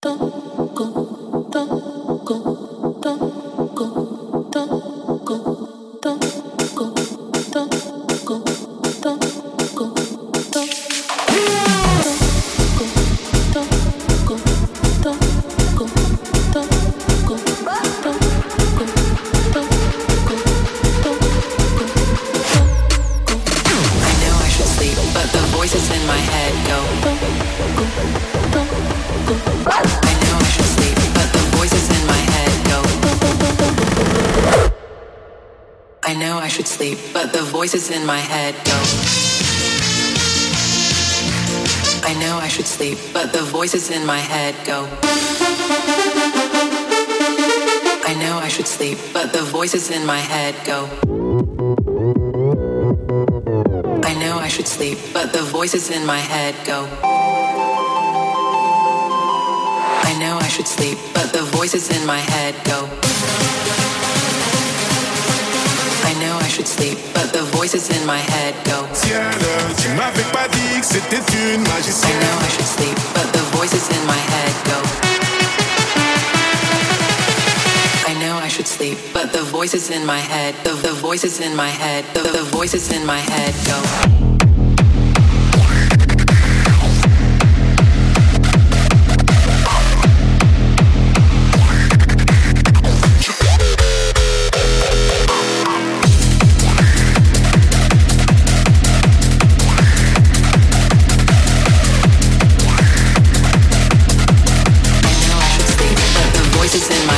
Voices in my head go. I know I should sleep, but the voices in my head go. I know I should sleep, but the voices in my head go. I know I should sleep, but the voices in my head go. I know I should sleep, but the voices in my head go. I know I should sleep, but the voices in my head go. Tu m'avais pas dit que c'était une magicienne. I know I should sleep, but the voices in my head go. I know I should sleep, but the voices in my head, the voices in my head, the voices in my head go. Voices in